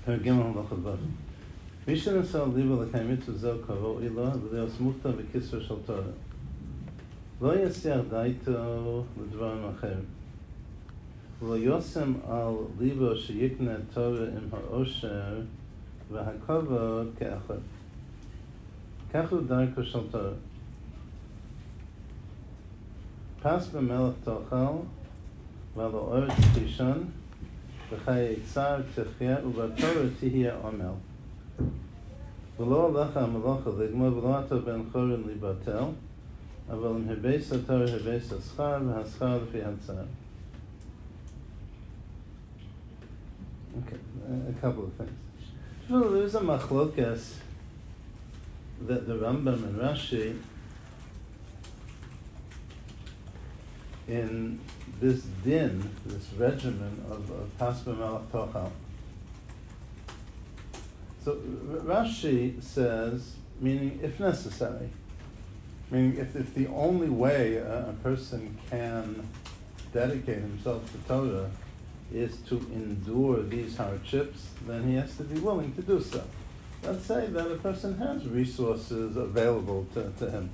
Gimel Halacha Vav. Mishnah Sal Liva L'Kei Mitzvah Zel Karo Ila V'Deo Smukta V'Kisra Shal Torah. Lo Yasiach Daito L'Dvarim Acherim. V'Lo Yosem Al Liva Sheyikne Torah Im HaOsher V'Hakavod Ke'echad. Kachu Darko Shal Torah. Pas B'Melech Tochal V'Lo Oretz Tishon V'Chaye Yitzar Techia U'Batorah Tihia Omel. V'lo Alecha HaMelacha Ligma V'lo Ato Ben Chorin Libatel Aval Im Hebeis HaTorah Hebeis HaSchar V'Haschar L'Fi HaTzar. Okay, a couple of things. Well, there's a machlokas that the Rambam and Rashi in this din, this regimen of Pas B'Melech Tochal. So Rashi says, meaning if necessary, meaning if the only way a person can dedicate himself to Torah is to endure these hardships, then he has to be willing to do so. Let's say that a person has resources available to him,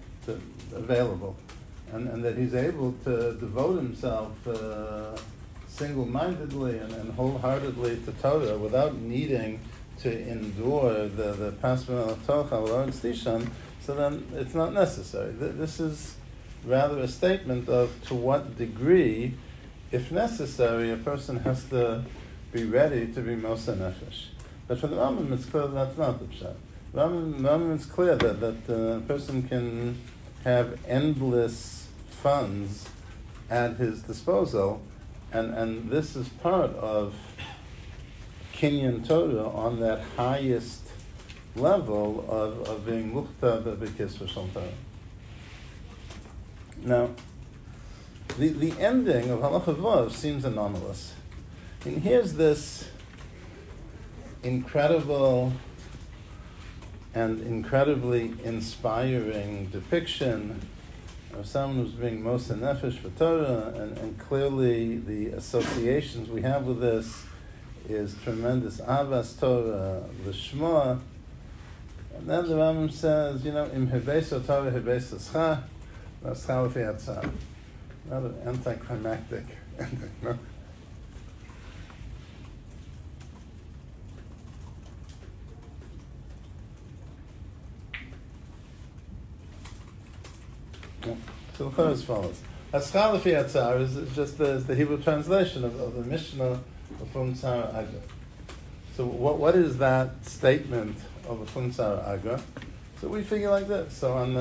and that he's able to devote himself single-mindedly and wholeheartedly to Torah without needing to endure the Pas B'Melech Tochal or Tishon, so then it's not necessary. This is rather a statement of to what degree, if necessary, a person has to be ready to be Moser Nefesh. But for the Rambam, it's clear that's not the pshat. Rambam is clear that a person can have endless funds at his disposal, and this is part of Kinyan Torah on that highest level of being Mukta B'Kisra Shal Torah. Now, the ending of Halacha Vav seems anomalous. And here's this incredible and incredibly inspiring depiction of someone who's being Moser Nefesh for Torah, and clearly the associations we have with this is tremendous Avas Torah, L'Shma. And then the Rambam says, Im Hebeis HaTorah Hebeis HaSchar, V'Haschar L'Fi HaTzar. Rather anticlimactic ending, no? So the Chor as follows. Haschar L'Fi HaTzar is just the Hebrew translation of the Mishnah of Fum Tzara Agra. So what is that statement of a Fum Tzara Agra? So we figure like this. So on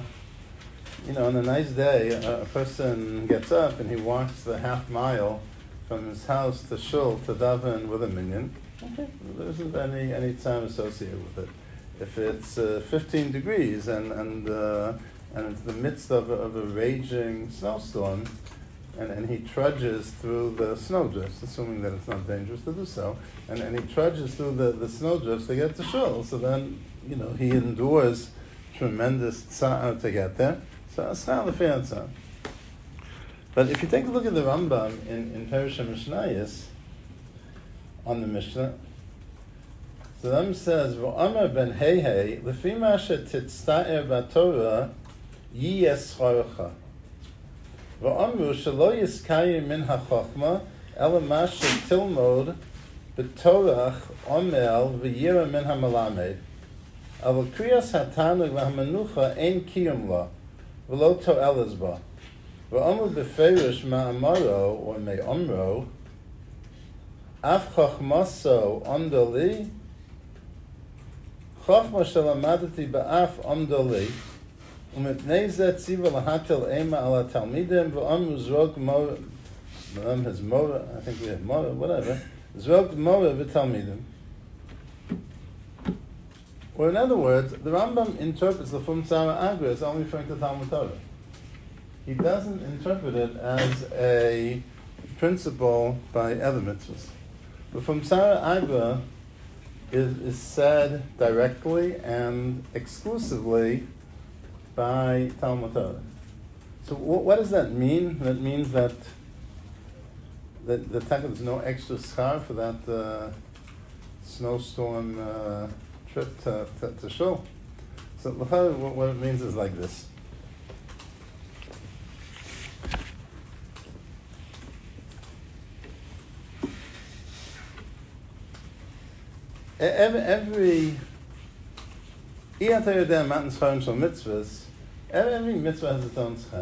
a nice day, a person gets up and he walks the half mile from his house to shul to daven with a minyan. Okay, there isn't any time associated with it. If it's 15 degrees and it's the midst of a raging snowstorm, and he trudges through the snowdrifts, assuming that it's not dangerous to do so, and he trudges through the snowdrifts to get to shul. So then, he endures tremendous tza'ar to get there. So Haschar L'Fi HaTzar. But if you take a look at the Rambam in Perush HaMishnayos on the Mishnah, so the Rambam says, V'Amar ben Hei L'fi ma she'titzta'er b'Torah yiyeh schorcha. V'Amru shelo yiskayim min ha'chochma ela ma she'tilmod b'torach omel v'yira min ha'melamed. Aval kriyas ha'tanug v'ha'menucha ein kiyum la. V'lo to'elas ba. V'amru b'ferish ma'amaro, or me'omro, af chochmaso omdoli, chochma shelamadati ba'af omdoli, u'mipnei zeh tziva lahatel ema ala talmidim, v'amru zrog mora, has mora, I think we have mora, whatever, zrog mora v'talmidim. Or in other words, the Rambam interprets the Fum Tzara Agra as only referring to Talmud Torah. He doesn't interpret it as a principle by other mitzvahs. The Fum Tzara Agra is said directly and exclusively by Talmud Torah. So what does that mean? That means that the there's no extra schar for that snowstorm trip to shul. So what it means is like this. Every every mitzvah has its own schar.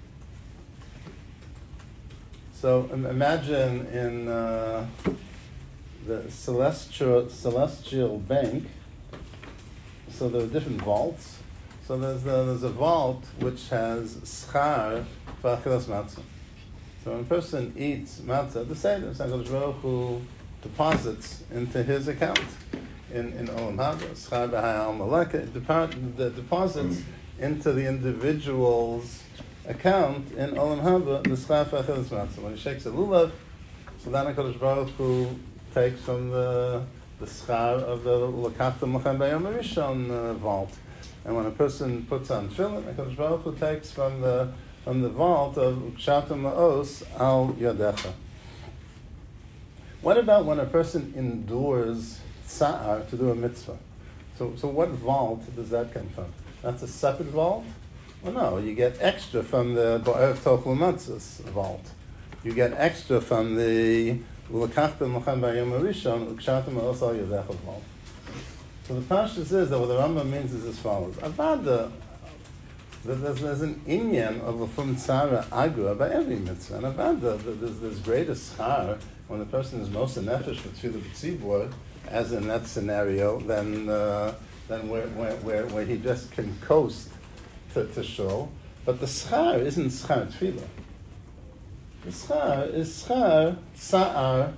So imagine in the celestial bank. So there are different vaults. So there's a vault which has schar for achilas matzah. So when a person eats matzah, the Seder, HaKadosh Baruch Hu deposits into his account in Olam Haba, schar b'hayal maleka, deposits into the individual's account in Olam Haba the schar for achilas matzah. When he shakes a lulav, so then HaKadosh Baruch Hu takes from the schar of the L'kachtam L'chem B'yom HaRishon vault. And when a person puts on tefillin, HaKadosh Baruch Hu takes from the vault of Ukshatim La'os Al Yadecha. What about when a person endures tsa'ar to do a mitzvah? So what vault does that come from? That's a separate vault? Well, no, you get extra from the Ba'ev Tochel Matzah's vault. You get extra from the L'kachtam L'chem B'yom HaRishon Ukshatim La'os Al Yadecha vault. So the Pashtus is that what the Rambam means is as follows. Avada, there's an inyan of a fum tzara agra by every mitzvah. And avada, there's greater schar when the person is most nefesh for tefillah b'tzibur, as in that scenario, than where he just can coast to shul. But the schar isn't schar tefillah. The schar is schar tza'ar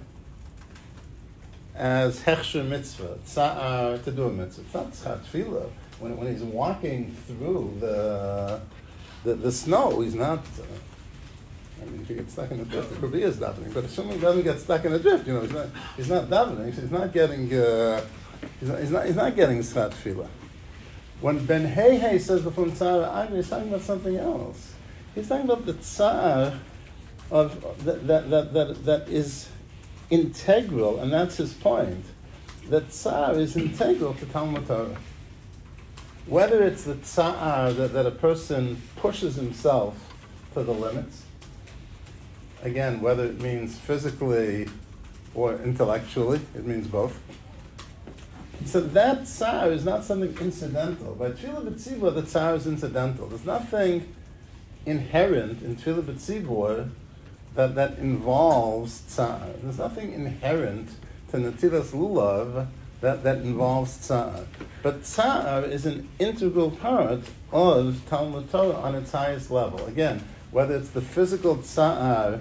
as hechsher mitzvah, tza'ar to do a mitzvah. It's not tz'char tefillah. When he's walking through the snow, he's not. I mean, if he gets stuck in the drift, it probably is davening. But assuming he doesn't get stuck in the drift, he's not davening. So he's not getting. He's not getting tz'char tefillah. When Ben Hey says before tza'ar, he's talking about something else. He's talking about the tza'ar of that is integral, and that's his point, that tsa'ar is integral to Talmud Torah. Whether it's the tsa'ar that a person pushes himself to the limits, again, whether it means physically or intellectually, it means both. So that tsa'ar is not something incidental. By Tefillah B'tzibur, the tsa'ar is incidental. There's nothing inherent in Tefillah B'tzibur that involves tsa'ar. There's nothing inherent to Natilas Lulav that involves tsa'ar. But tsa'ar is an integral part of Talmud Torah on its highest level. Again, whether it's the physical tsa'ar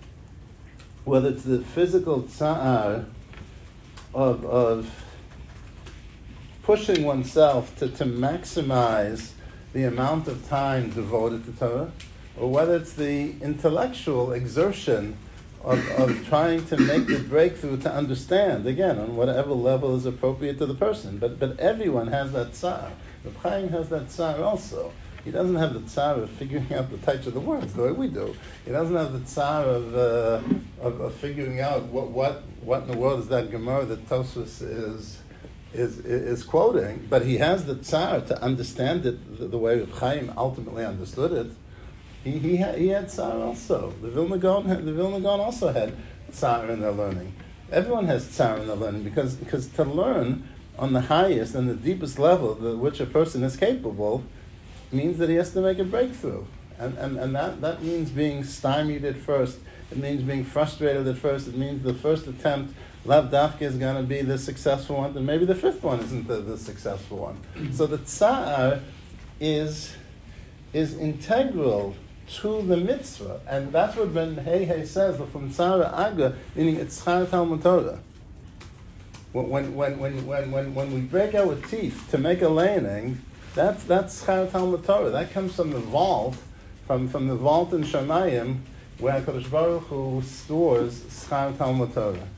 of pushing oneself to maximize the amount of time devoted to Torah, or whether it's the intellectual exertion of trying to make the breakthrough to understand, again, on whatever level is appropriate to the person. But everyone has that tsar. Reb Chaim has that tsar also. He doesn't have the tsar of figuring out the types of the words the way we do. He doesn't have the tsar of figuring out what in the world is that Gemara that Tosfos is quoting. But he has the tsar to understand it the way Reb Chaim ultimately understood it. He had tsar also. The Vilna Gaon also had tsar in their learning. Everyone has tsar in their learning because to learn on the highest and the deepest level which a person is capable means that he has to make a breakthrough. And that means being stymied at first. It means being frustrated at first. It means the first attempt, Lav Dafka, is going to be the successful one, and maybe the fifth one isn't the successful one. So the tsar is integral to the mitzvah, and that's what Ben Hey says from Tzara Agra, meaning it's Schar Talmud Torah. When we break our teeth to make a laning, that's Schar Talmud Torah. That comes from the vault, from the vault in Shamayim, where HaKadosh Baruch Hu stores Schar Talmud Torah.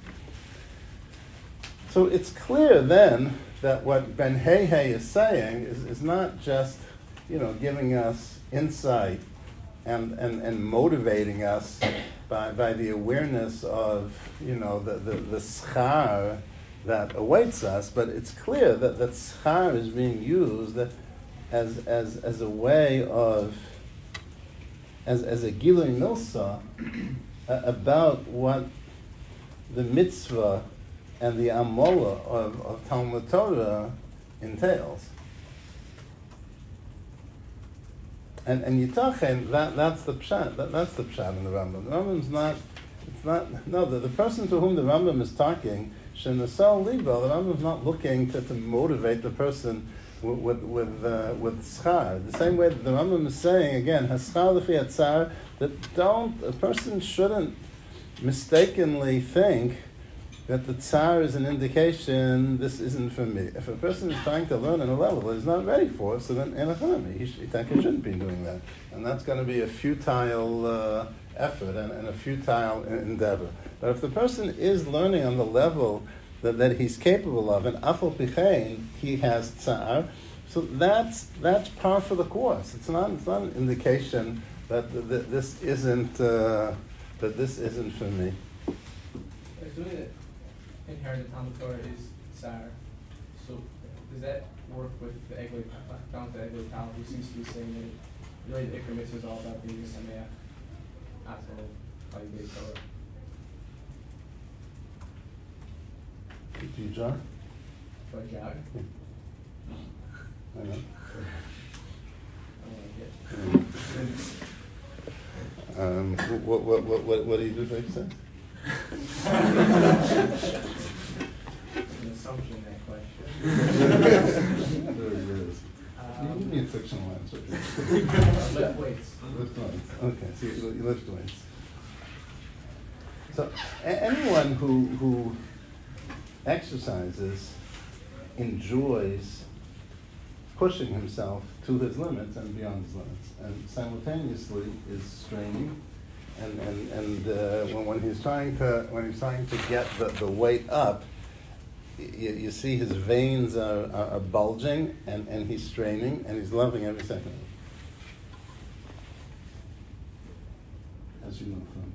So it's clear then that what Ben Hey is saying is not just giving us insight and motivating us by the awareness of the schar, that awaits us, but it's clear that schar is being used as a way of, as a gilui milsa about what the mitzvah and the amola of Talmud Torah entails. And Yitachen, that's the pshat. That's the pshat in the Rambam. The Rambam's not. It's not. No, the person to whom the Rambam is talking, Shenasal Liba. The Rambam's not looking to motivate the person with schar. The same way that the Rambam is saying again, haschar lefi atzar, that a person shouldn't mistakenly think that the tsar is an indication this isn't for me. If a person is trying to learn at a level that he's not ready for, so then in a he shouldn't be doing that. And that's going to be a futile effort and a futile endeavor. But if the person is learning on the level that he's capable of, and afal pichein, he has tsar, so that's par for the course. It's not an indication that this isn't for me. Assuming that inherited Talmud Torah is tsar, so does that work with the Eglei Tal, who seems to be saying that really the Ikra Mitzvah is all about being a Sameach, Atzal, Chayei Torah? Do you jog? Do I jog? I know. I don't like it. What do you do for exercise? It's an assumption, that question. There it is. You need a fictional answer. Lift weights. Lift weights. Okay, so you lift weights. So anyone who exercises enjoys pushing himself to his limits and beyond his limits, and simultaneously is straining. And when he's trying to get the weight up, you see his veins are bulging, and he's straining, and he's loving every second. As you know from.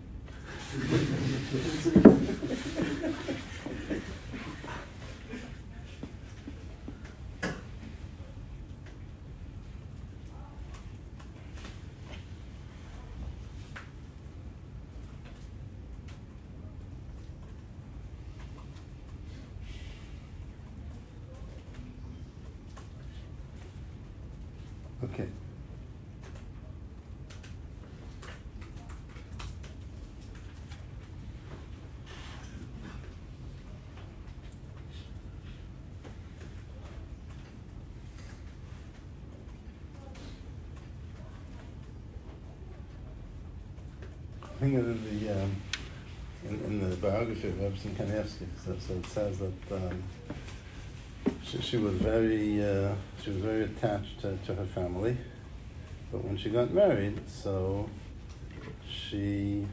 Okay. I think in the biography of Rebbe Kanevsky, so it says that she was very attached to her family, but when she got married, so she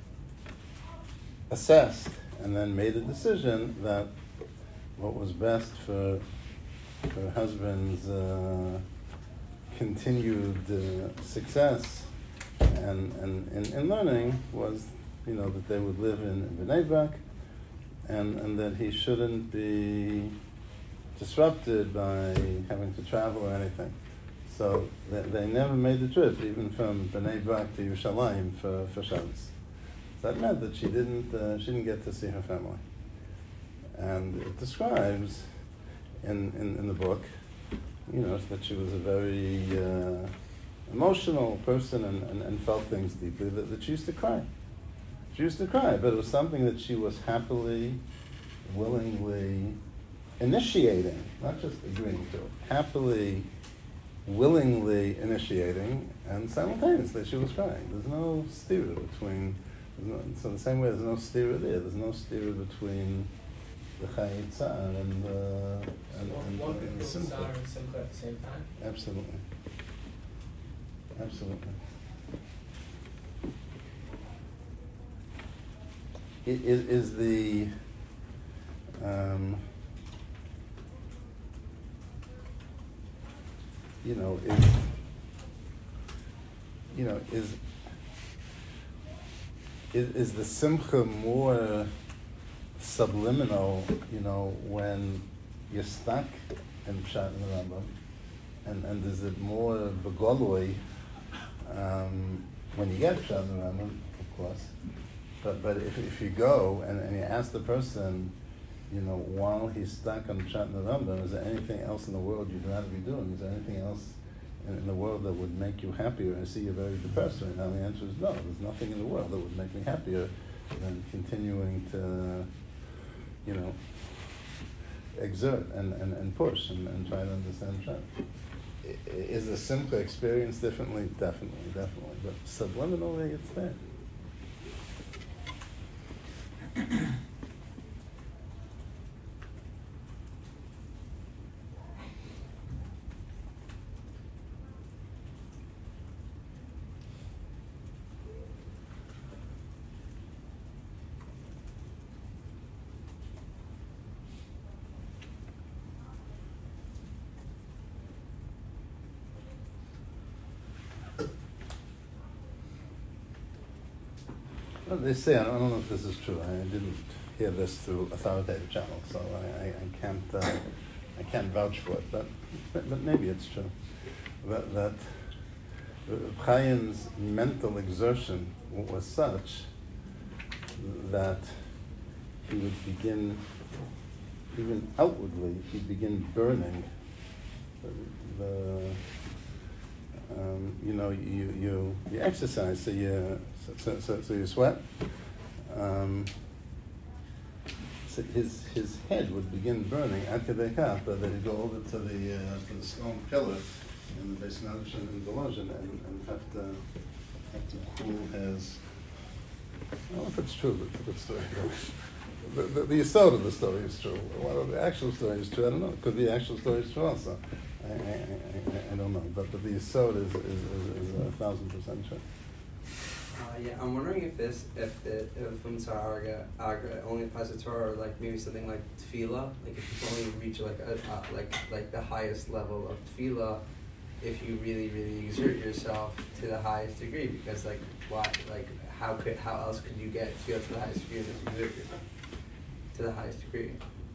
assessed and then made a decision that what was best for her husband's continued success and in learning was, that they would live in Bnei Brak, and that he shouldn't be disrupted by having to travel or anything. So they never made the trip, even from Bnei Brak to Yerushalayim for Shabbos. That meant that she didn't get to see her family. And it describes in the book, that she was a very emotional person and felt things deeply, that she used to cry. She used to cry, but it was something that she was happily, willingly initiating, not just agreeing to it, happily, willingly initiating, and simultaneously she was crying. There's no stira between, so the same way there's no stira there's no stira between the Chayei Tzar and the Simcha. Tsar and Simcha at the same time? Absolutely. It is the is the simcha more subliminal, when you're stuck in Pshat and Rambam, and is it more begoloi when you get Pshat and Rambam, of course, but if you go and you ask the person, while he's stuck on Pshat and Rambam, is there anything else in the world you'd rather be doing? Is there anything else in the world that would make you happier? I see you're very depressed right now. The answer is no. There's nothing in the world that would make me happier than continuing to, exert and push and try to understand Pshat. Is the Simcha experience differently? Definitely. But subliminally, it's there. Well, they say, I don't know if this is true. I didn't hear this through authoritative channels, so I can't vouch for it. But maybe it's true that Chaim's mental exertion was such that he would begin, even outwardly, he'd begin burning you exercise, so you sweat. So his head would begin burning at Kedekah, that he'd go over to the stone pillar in the basement in Volozhin and have to cool his. I don't know if it's true, but it's a good story. The yesod of the story is true. Whether the actual story is true, I don't know. It could be the actual story is true also. I don't know, but the yesod is 1,000% true. Yeah, I'm wondering if the Fumtzar Agra only applies to Torah, or like maybe something like Tefillah, like if you can only reach like the highest level of Tefillah, if you really exert yourself to the highest degree, because how else could you get Tefillah to the highest degree if you exert yourself to the highest degree?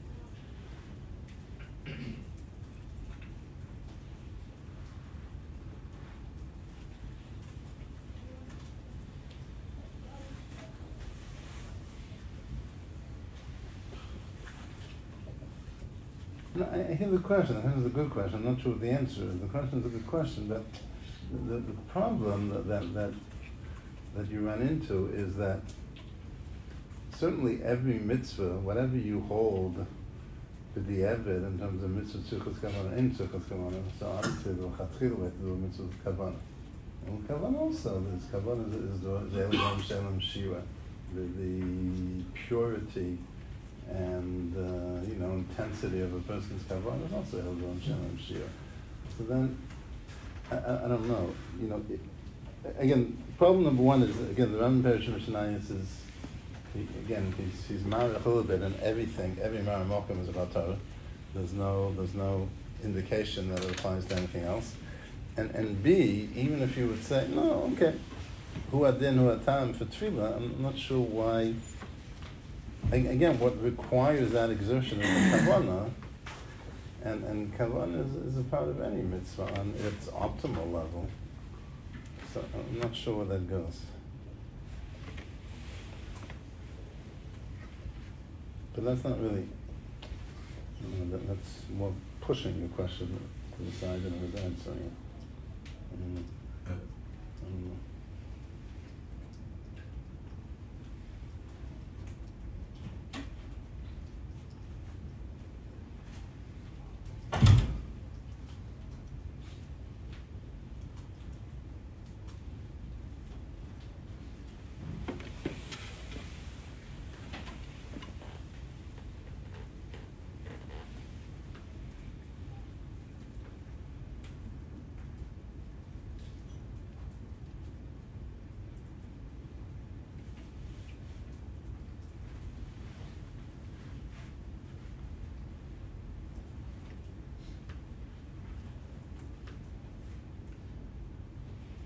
No, I hear the question. I think it's a good question. I'm not sure what the answer is. The question is a good question, but the problem that you run into is that certainly every mitzvah, whatever you hold to the Eved in terms of mitzvah tzurchas kavanah, in tzurchas kavanah, so obviously the chatchil way to do mitzvah kavanah. And kavanah also, this kavanah is the Elam Shalom Shira, the purity and intensity of a person's kavanah is also Elam Shalom Shira. So then, I don't know. Again, problem number one is the Rambam Perish Mishnayos is he's married a little bit, and everything, every Mara Mokum is about Torah. There's no indication that it applies to anything else. And B, even if you would say, no, okay, hu adin, hu atam for tefillah, I'm not sure why. Again, what requires that exertion is the kavanah, and kavanah is a part of any mitzvah on its optimal level. So I'm not sure where that goes. But that's not really, that's more pushing the question to the side than it is answering it. I don't know.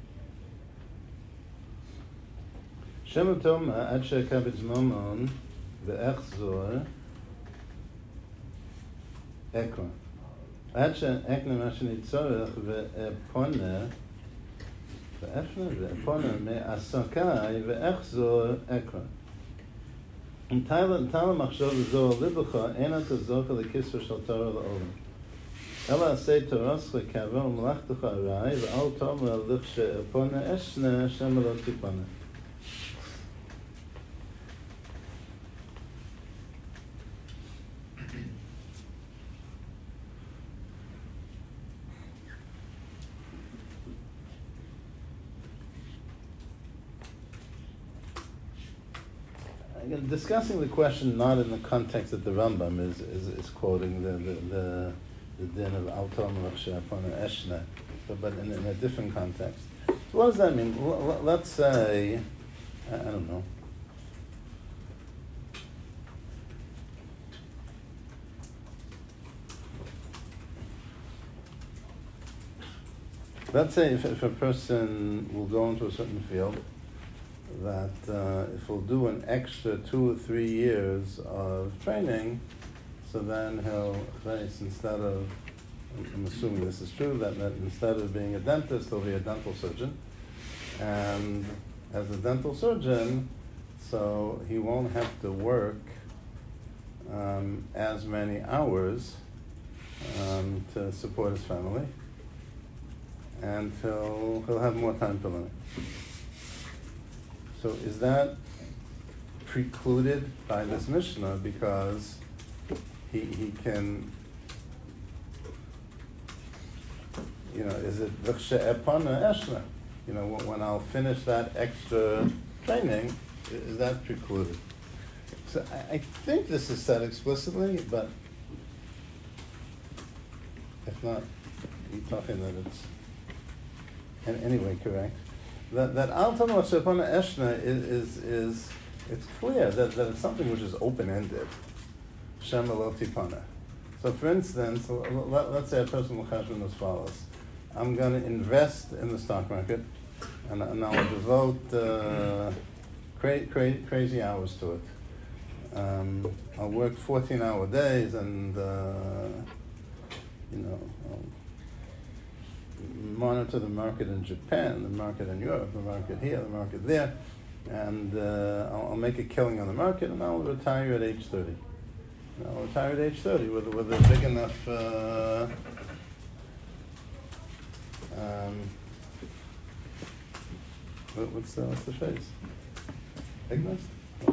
Shema Toma, Ad Shekabitz Momon, ואחזור אקרא. עד שאקנה מה שאני צורך ופונה מעסקי ואחזור אקרא. אם תל מחשוב לזור ליבך, אין אתה זוכה לכיסר של תורה לעולם. אלא עשה תורסך כעבור מלאכתך הרי, ואל תאמר לכשאפונה אשנה, שמא לא תיפונה. Again, discussing the question not in the context that the Rambam is quoting the din of Al Tomar Shapana Eshna, but in a different context. So what does that mean? Let's say, I don't know. Let's say if a person will go into a certain field, that if we'll do an extra 2 or 3 years of training, so then he'll face, instead of, I'm assuming this is true, that instead of being a dentist, he'll be a dental surgeon. And as a dental surgeon, so he won't have to work as many hours to support his family, and he'll have more time to learn. So is that precluded by this Mishnah because he can, is it v'chshe'epana eshna? When I'll finish that extra training, is that precluded? So I think this is said explicitly, but if not, you're talking that it's anyway correct. That Al Tamar Shapana Eshna is it's clear that it's something which is open-ended. Shema lo tipana. So for instance, let's say a person will chashbon as follows. I'm going to invest in the stock market, and I'll devote crazy hours to it. I'll work 14-hour days, and I'll monitor the market in Japan, the market in Europe, the market here, the market there, and I'll make a killing on the market, and I'll retire at age 30. I'll retire at age 30 with a big enough what's the phrase? Ignorance?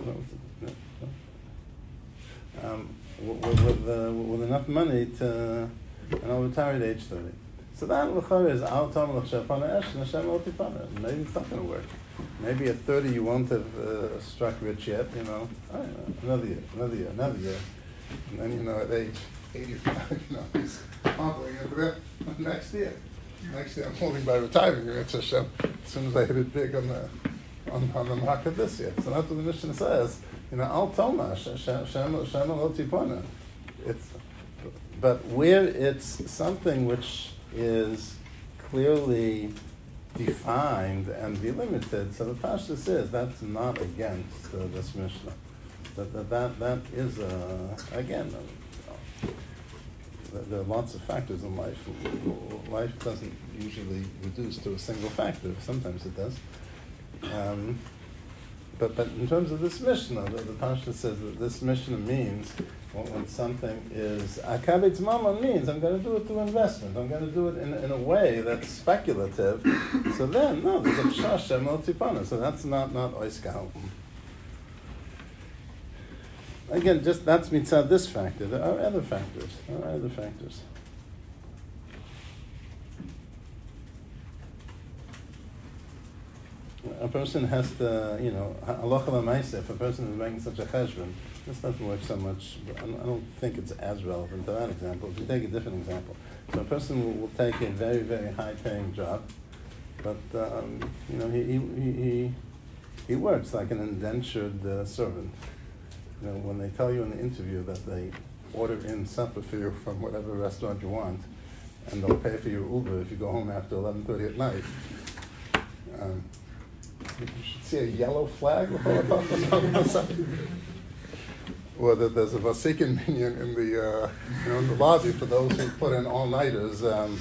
With enough money and I'll retire at age 30. So that l'chara is Al Tamar Shapana Eshna Shem Lo Tipana. Maybe it's not going to work. Maybe at 30 you won't have struck rich yet. Another year. And then at age 85, he's hobbling into that next year. Next year I'm holding by retiring. It's Hashem. As soon as I hit it big on the market this year. So that's what the Mishnah says. Al Tamar Shem Lo Tipana. But where it's something which is clearly defined and delimited, so the Pashtus is that's not against this Mishnah. That is again. There are lots of factors in life. Life doesn't usually reduce to a single factor. Sometimes it does. But in terms of this Mishnah, the Pashtus says that this Mishnah means when something is akavitz mama means I'm going to do it through investment. I'm going to do it in a way that's speculative. So then, no, there's a pshasha multipana. So that's not oiskal. Again, just that's mitzad this factor. There are other factors. A person has to, halacha l'maaseh, if a person is making such a cheshbon, this doesn't work so much. I don't think it's as relevant to that example. If you take a different example, so a person will take a very, very high-paying job, but he works like an indentured servant. When they tell you in the interview that they order in supper for you from whatever restaurant you want, and they'll pay for your Uber if you go home after 11:30 at night. You should see a yellow flag. or that there's a Vasikin minion in the in the lobby for those who put in all-nighters,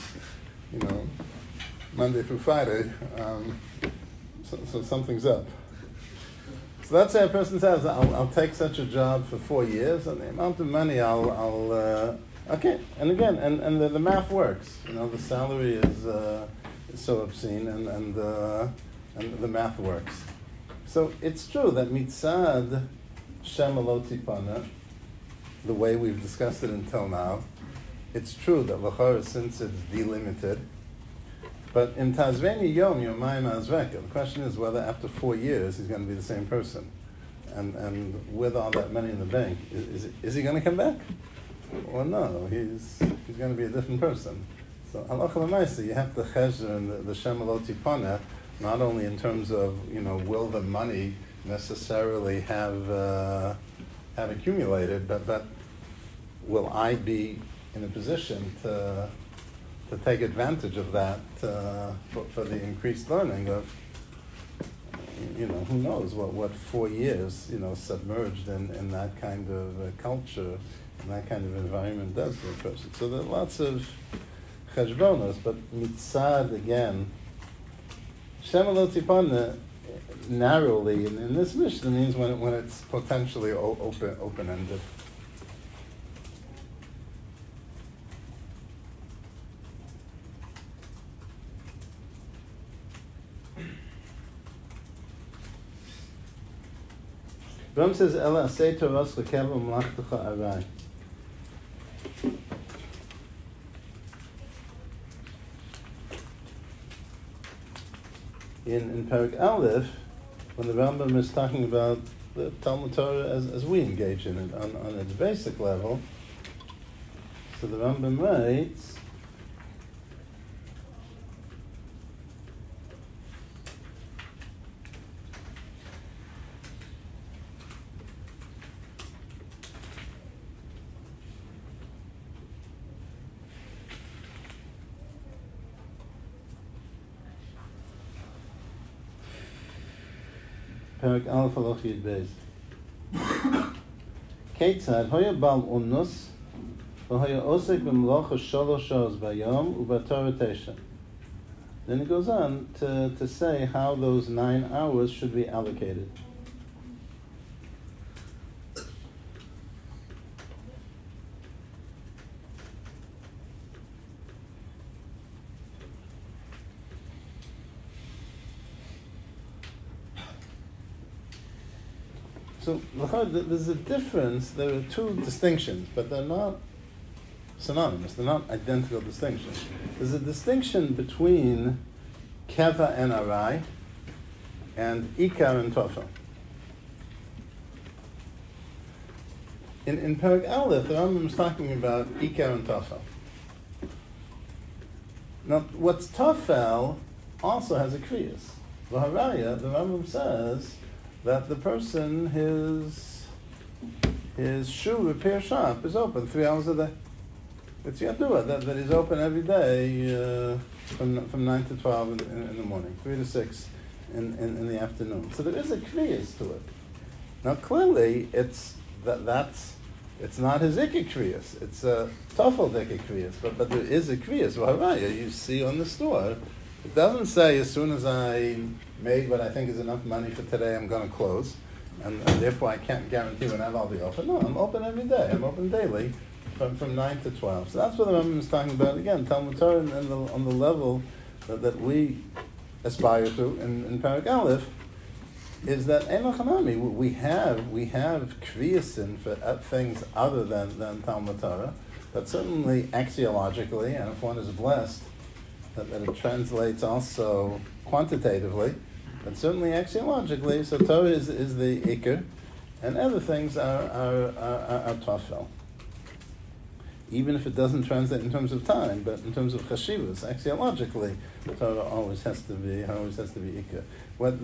Monday through Friday. So something's up. So let's say a person says, I'll take such a job for 4 years, and the amount of money okay, and again, and the math works. The salary is so obscene, and the math works. So it's true that mitzad shemaloti pana, the way we've discussed it until now, it's true that l'chara, since it's delimited, but in Tazveni Yom Yomayim Azveka, the question is whether after 4 years he's going to be the same person. And with all that money in the bank, is he going to come back? Or no, he's going to be a different person. So halacha l'maisa, you have to chezher in the shemaloti pana, not only in terms of, will the money necessarily have accumulated, but will I be in a position to take advantage of that for the increased learning of, who knows what 4 years, submerged in that kind of culture and that kind of environment does to a person. So there are lots of cheshbonos, but mitzad, again, shemaloti narrowly in this Mishnah means when it's potentially open-ended. Ram says, "Ela asay toras lekev u'mlachtecha arai." In Perek Aleph, when the Rambam is talking about the Talmud Torah as we engage in it on its basic level, so the Rambam writes, Perek Aleph Halacha Yud Beis. Keitzad hoya bal unus v'hoya osek b'melacha shalosh shos bayom u'batorah tesha. Then it goes on to say how those 9 hours should be allocated. So there's a difference. There are 2 distinctions, but they're not synonymous. They're not identical distinctions. There's a distinction between keva and arai and ikar and tofel. In Perek Aleph, the Rambam is talking about ikar and tofel. Now, what's tofel also has a kriyas. V'haraya, the Rambam says that the person, his shoe repair shop is open 3 hours a day. It's Yadua, that is open every day from 9 to 12 in the morning, 3 to 6 in the afternoon. So there is a kriyas to it. Now clearly, it's not his ikar kriyas. It's a tofel ikar kriyas, but there is a kriyas. V'haraya, you see on the store, it doesn't say as soon as I made what I think is enough money for today, I'm going to close, and therefore I can't guarantee whenever I'll be open. No, I'm open every day. I'm open daily from 9 to 12. So that's what the Rambam is talking about. Again, Talmud Torah on the level that we aspire to in Perek Aleph is that Eino Chanami, we have kriyasin for things other than Talmud Torah, but certainly axiologically, and if one is blessed, that it translates also quantitatively, but certainly axiologically. So Torah is the ikar, and other things are tofel. Even if it doesn't translate in terms of time, but in terms of chashivas, axiologically, Torah always has to be ikar. What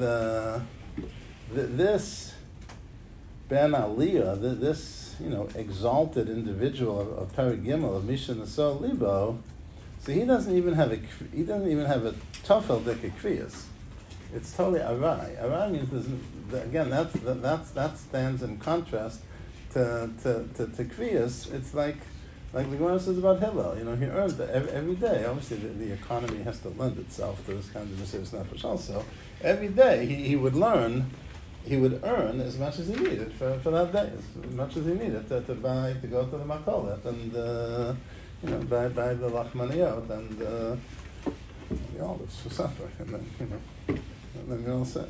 this ben aliyah, this exalted individual of Perek Gimel of Misha Naso Libo. So he doesn't even have a tofel dika kriyas. It's totally arai. Arai means that stands in contrast to Kriyas, it's like the Gemara says about Hillel. He earned every day. Obviously, the economy has to lend itself to this kind of Mesiras Nefesh also. Every day he would learn, he would earn as much as he needed for that day, as much as he needed to go to the Makolet and buy the Lachmaniot and the olives for supper, and then you're all set.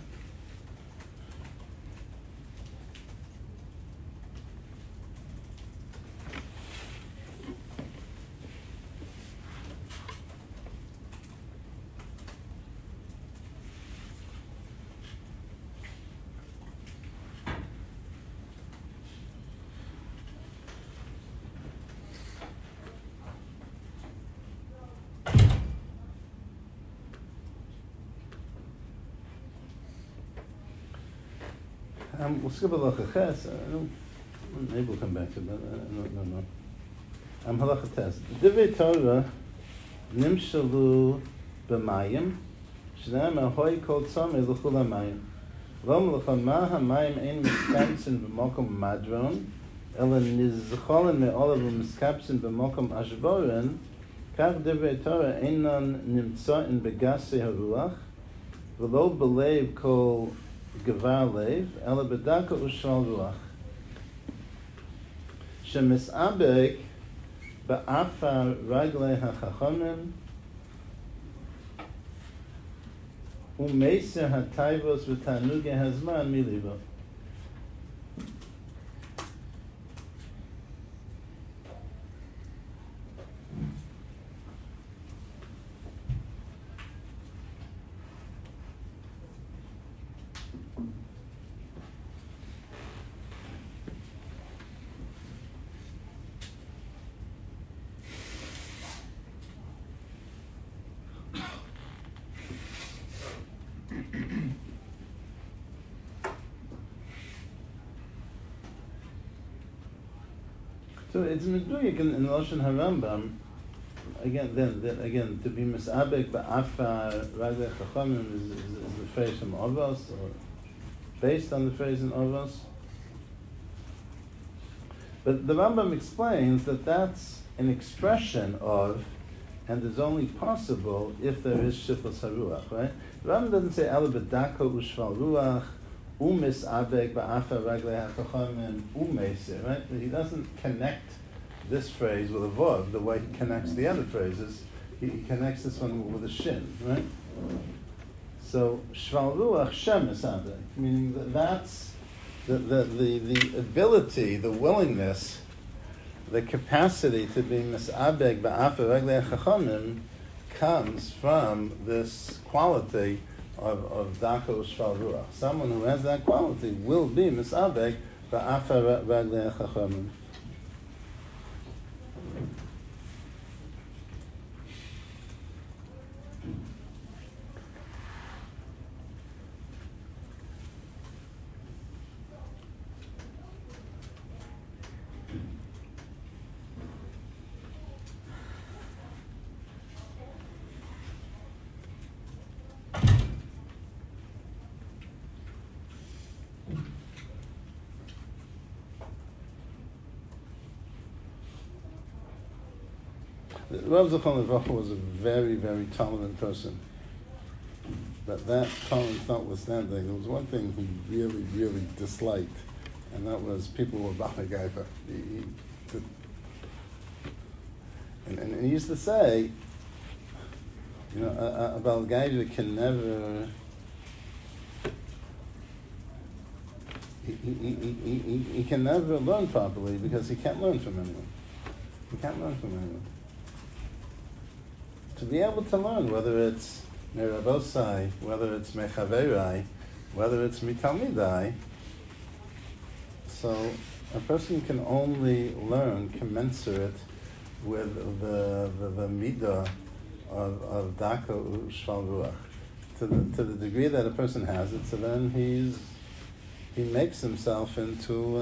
We'll skip a halacha ches. Maybe we'll come back to that. No. Halacha tes. Divrei Torah nimshalu b'mayim shneim ahoy kol tzomei l'chul hamayim v'om l'chol ma hamayim ein miskapsin b'mokom madron ela nizcholen me'olav u'miskapsin b'mokom ashboren kach divrei Torah einon nimtzoin b'gasei haruach v'lo b'leiv kol Gevar lev, ela bedaka ushal ruach. Shemisabek ba'afar raglei hachachomim u'meiser hatayvos v'tanuge hazman milibo. So it's meduyik in Lashon Harambam. Again, to be misabek ba'afar raglei chachamim is the phrase from Avos, or based on the phrase in Avos. But the Rambam explains that that's an expression of, and is only possible if there is shiflas haruach, right? The Rambam doesn't say ala bedako ushval ruach, umisabek ba'afar raglei hachachamim umeiser, right? He doesn't connect this phrase with a vav the way he connects the other phrases. He connects this one with a shin, right? So shval ruach shem misabek, meaning that's the ability, the willingness, the capacity to be misabek ba'afar raglei hachachamim comes from this quality of dako shval ruach. Someone who has that quality will be misabek ba'afar raglei hachachamim. Rav Zechon Levracha was a very, very tolerant person. But that tolerance notwithstanding, there was one thing he really, really disliked, and that was people who were Baalei Gaiva. And he used to say, a Baalei Gaiva can never. He can never learn properly because he can't learn from anyone. He can't learn from anyone. To be able to learn, whether it's Merabosai, whether it's Mechaverai, whether it's Mitalmidai, so a person can only learn commensurate with the midah of Dako Shval Ruach. To the degree that a person has it, so then he makes himself into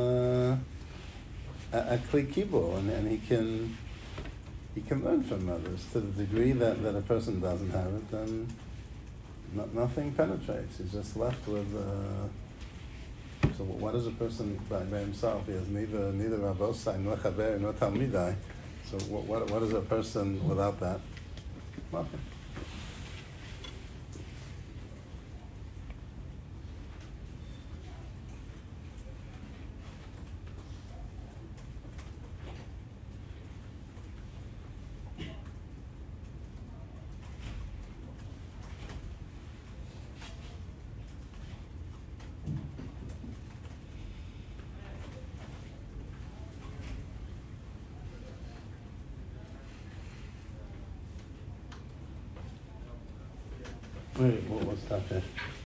a Kli Kibul, and he can learn from others. To the degree that a person doesn't have it, then nothing penetrates. He's just left with So what is a person by himself? He has neither Rabbosai nor Chaver nor Talmidai. So what is a person without that? Nothing. Wait, what's that there?